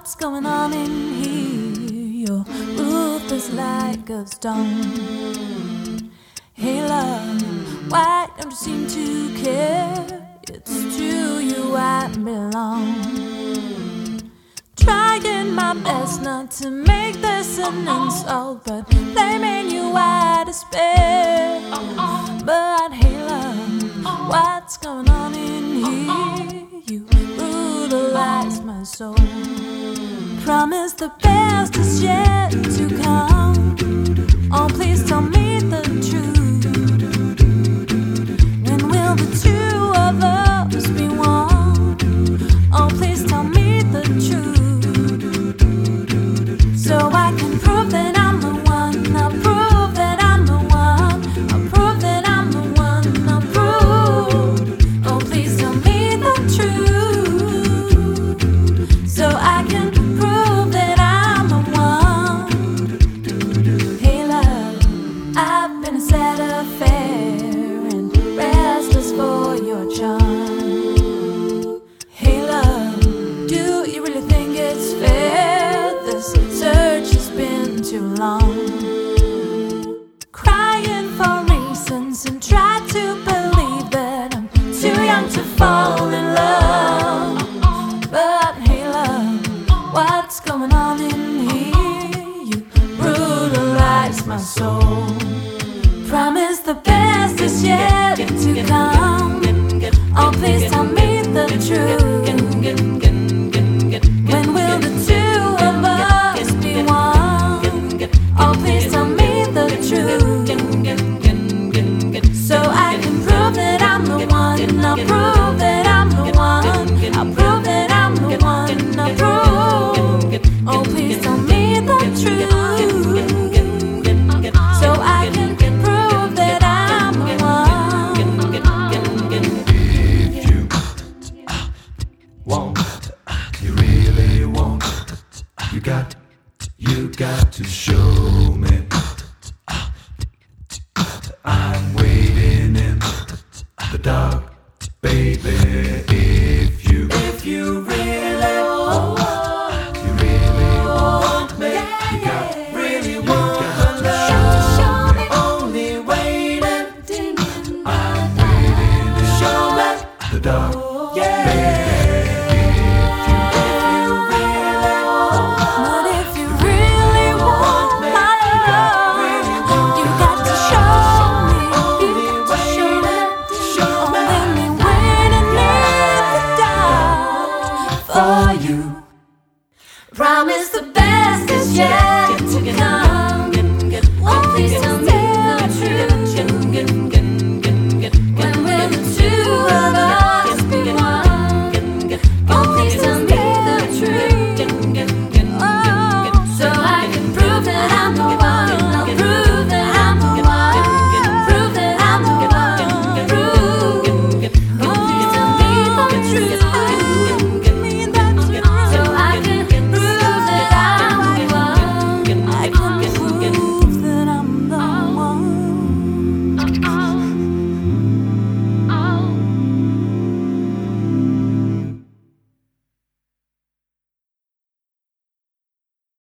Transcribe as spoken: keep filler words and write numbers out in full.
What's going on in here? Your roof is like of stone. Hey love, why don't you seem to care? It's to you I belong. Trying my best not to make this an insult, but blaming you I despair. But hey love, what's going on in here? You brutalize my soul. Promise the best is yet to come. Oh, please tell me the truth. When will the two of us be one? Oh, please tell me the truth, so I can prove that I'm the one. I'll prove that I'm the one. I'll prove that I'm the one. I'll prove. Oh, please tell me the truth, so I can prove that I'm the one. Hey love, I've been a sad affair and restless for your charm. Hey love, do you really think it's fair? This search has been too long. Crying for reasons and try to believe that I'm too young to fall in love. But hey love, what's going on in here? You brutalize my soul. Promise the best is yet to come. Oh, please tell me the truth. When will the two of us be one? Oh, please tell me the truth, so I can prove that I'm the one. I'll prove that I'm the one. I'll prove that I'm the one. I'll prove. Oh, please tell me the truth, so I can prove that I'm the one. If you want, you really want, you got, you got to show me. I'm waiting in the dark, baby. If you, if you really want, you really want me, you got, really want to show me. Only waiting, I'm waiting in the dark.